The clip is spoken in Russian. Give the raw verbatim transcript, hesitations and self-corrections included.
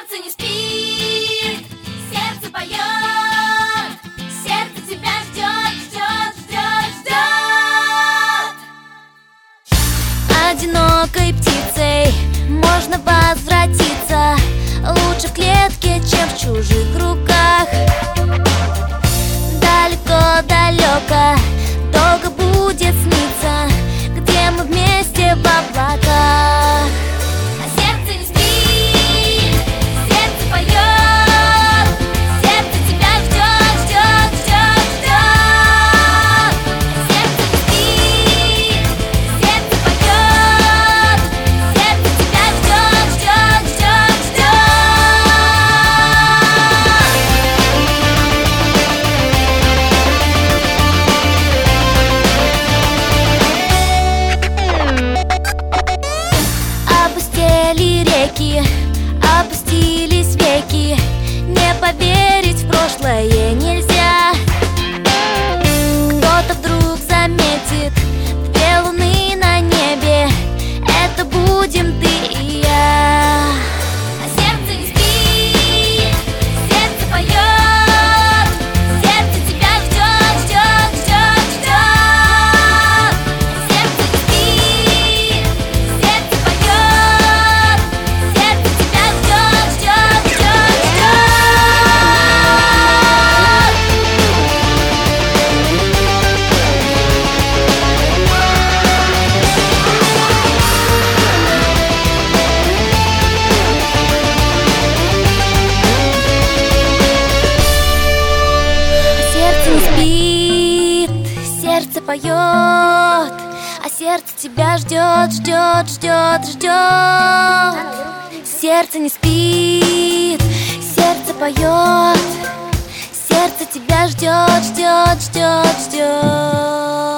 Сердце не спит, сердце поет, сердце тебя ждет, ждет, ждет, ждет. Одинокой птицей можно возвратиться, лучше в клетке, чем в чужих руках. Далеко-далеко, долго будет сниться, где мы вместе в облаках. А сердце не спит, сердце поет, сердце тебя ждет, ждет, ждет, ждет. Сердце не спит, сердце поет, сердце тебя ждет, ждет, ждет, ждет. Опустели реки, опустились веки, не поверить в прошлое нельзя. Кто-то вдруг заметит две луны на небе, это будем ты и я. А сердце не спит, сердце поет, сердце тебя ждет, ждет, ждет, ждет. Сердце не спит, сердце поет, сердце тебя ждет, ждет, ждет, ждет. Сердце не спит, сердце поет, а сердце тебя ждет, ждет, ждет, ждет. Сердце не спит, сердце поет, сердце тебя ждет, ждет, ждет, ждет.